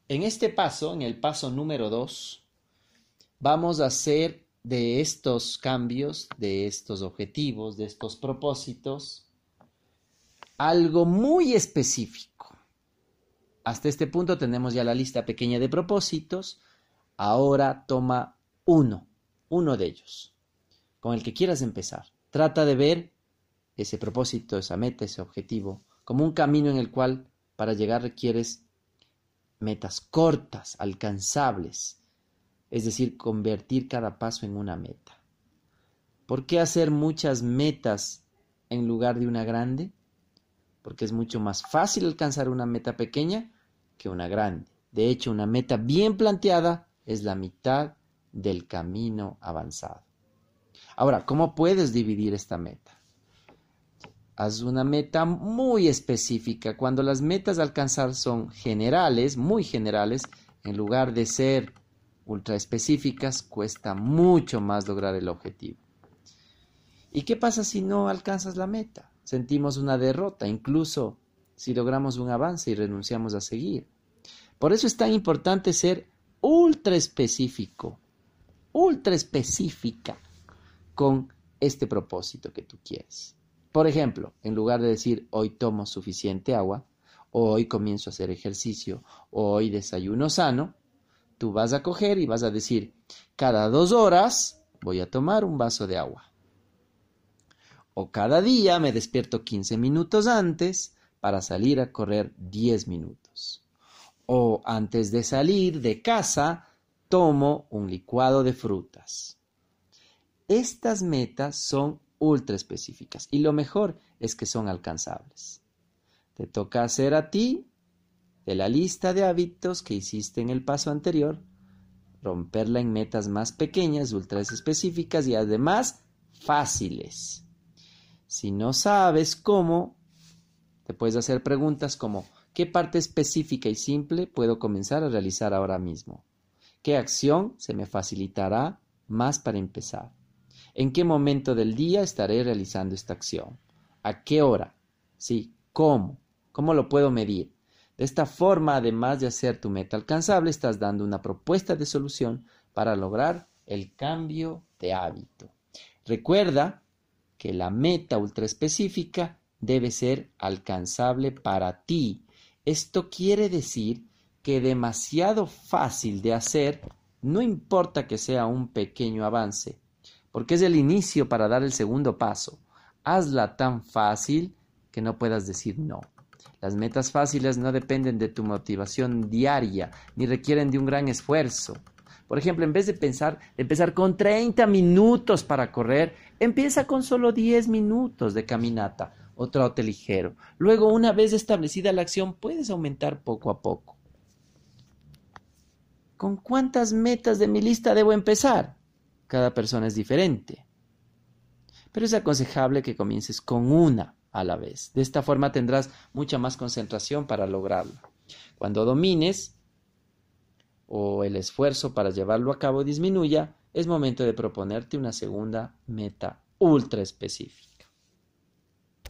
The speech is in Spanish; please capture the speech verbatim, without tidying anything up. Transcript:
En este paso, en el paso número dos, vamos a hacer de estos cambios, de estos objetivos, de estos propósitos, algo muy específico. Hasta este punto tenemos ya la lista pequeña de propósitos. Ahora toma uno, uno de ellos, con el que quieras empezar. Trata de ver ese propósito, esa meta, ese objetivo, como un camino en el cual para llegar requieres metas cortas, alcanzables, es decir, convertir cada paso en una meta. ¿Por qué hacer muchas metas en lugar de una grande? Porque es mucho más fácil alcanzar una meta pequeña que una grande. De hecho, una meta bien planteada es la mitad del camino avanzado. Ahora, ¿cómo puedes dividir esta meta? Haz una meta muy específica. Cuando las metas a alcanzar son generales, muy generales, en lugar de ser ultra específicas, cuesta mucho más lograr el objetivo. ¿Y qué pasa si no alcanzas la meta? Sentimos una derrota, incluso si logramos un avance y renunciamos a seguir. Por eso es tan importante ser ultra específico, ultra específica con este propósito que tú quieres. Por ejemplo, en lugar de decir hoy tomo suficiente agua, o hoy comienzo a hacer ejercicio, o hoy desayuno sano, tú vas a coger y vas a decir cada dos horas voy a tomar un vaso de agua. O cada día me despierto quince minutos antes para salir a correr diez minutos. O antes de salir de casa tomo un licuado de frutas. Estas metas son ultra específicas y lo mejor es que son alcanzables. Te toca hacer a ti, de la lista de hábitos que hiciste en el paso anterior, romperla en metas más pequeñas, ultra específicas y además fáciles. Si no sabes cómo, te puedes hacer preguntas como ¿qué parte específica y simple puedo comenzar a realizar ahora mismo? ¿Qué acción se me facilitará más para empezar? ¿En qué momento del día estaré realizando esta acción? ¿A qué hora? Sí, ¿cómo? ¿Cómo lo puedo medir? De esta forma, además de hacer tu meta alcanzable, estás dando una propuesta de solución para lograr el cambio de hábito. Recuerda que la meta ultra específica debe ser alcanzable para ti. Esto quiere decir que demasiado fácil de hacer, no importa que sea un pequeño avance, porque es el inicio para dar el segundo paso. Hazla tan fácil que no puedas decir no. Las metas fáciles no dependen de tu motivación diaria, ni requieren de un gran esfuerzo. Por ejemplo, en vez de pensar, de empezar con treinta minutos para correr, empieza con solo diez minutos de caminata o trote ligero. Luego, una vez establecida la acción, puedes aumentar poco a poco. ¿Con cuántas metas de mi lista debo empezar? Cada persona es diferente, pero es aconsejable que comiences con una a la vez. De esta forma tendrás mucha más concentración para lograrlo. Cuando domines o el esfuerzo para llevarlo a cabo disminuya, es momento de proponerte una segunda meta ultra específica.